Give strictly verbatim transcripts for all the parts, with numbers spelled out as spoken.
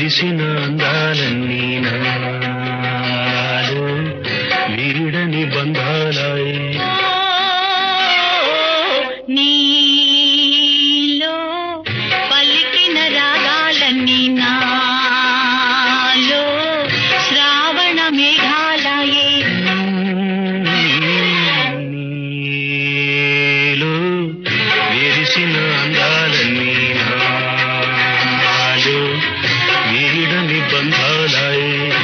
విరిసిన అందాలన్నీ నాలో వీడని బంధాలే నీలో పలికిన రాగాలన్నీ నాలో శ్రావణ మేఘాలయే నీలో విరిసిన అందాలన్నీ నాలో వీడని బంధాలే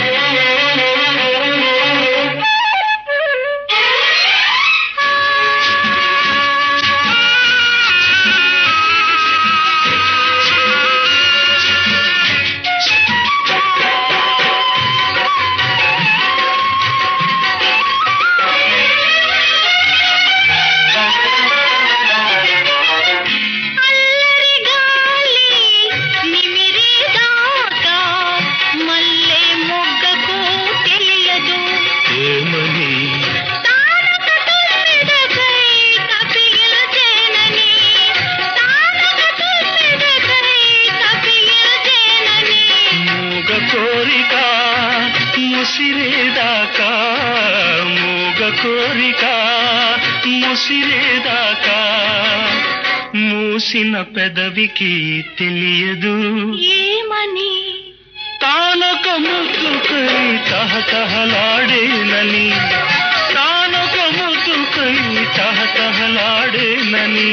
కోరిక ముసిరేదాకా మూగ కోరిక ముసిరేదాకా మూసిన పెదవికి తెలియదు ఏమని తానొక ముద్దుకై తహతహలాడేనని తానొక ముద్దుకై తహతహలాడేనని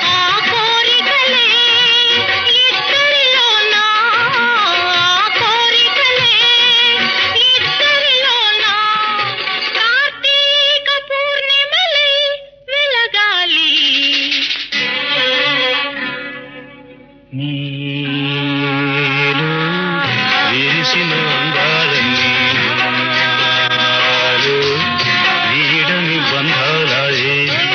నీలో విరిసిన అందాలన్నీ నాలో వీడని బంధాలే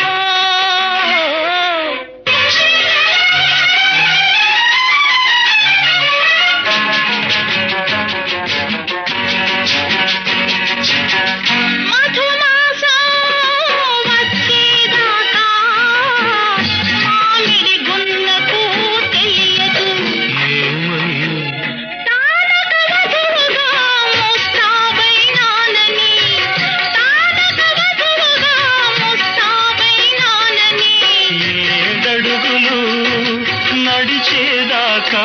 నడిచేదాకా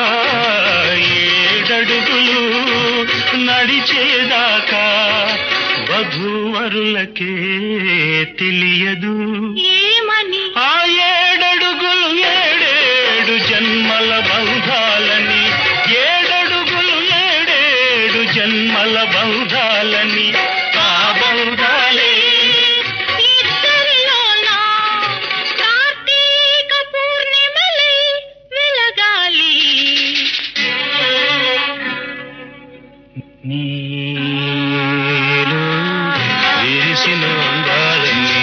ఏడడుగులు నడిచేదాకా వధూవరులకే తెలియదు ఏమని ఆ ఏడడుగులు ఏడేడు జన్మల బంధాలని ఏడడుగులు ఏడేడు జన్మల బంధాలని ఆ బంధాలే నీలో విరిసిన అందాలన్నీ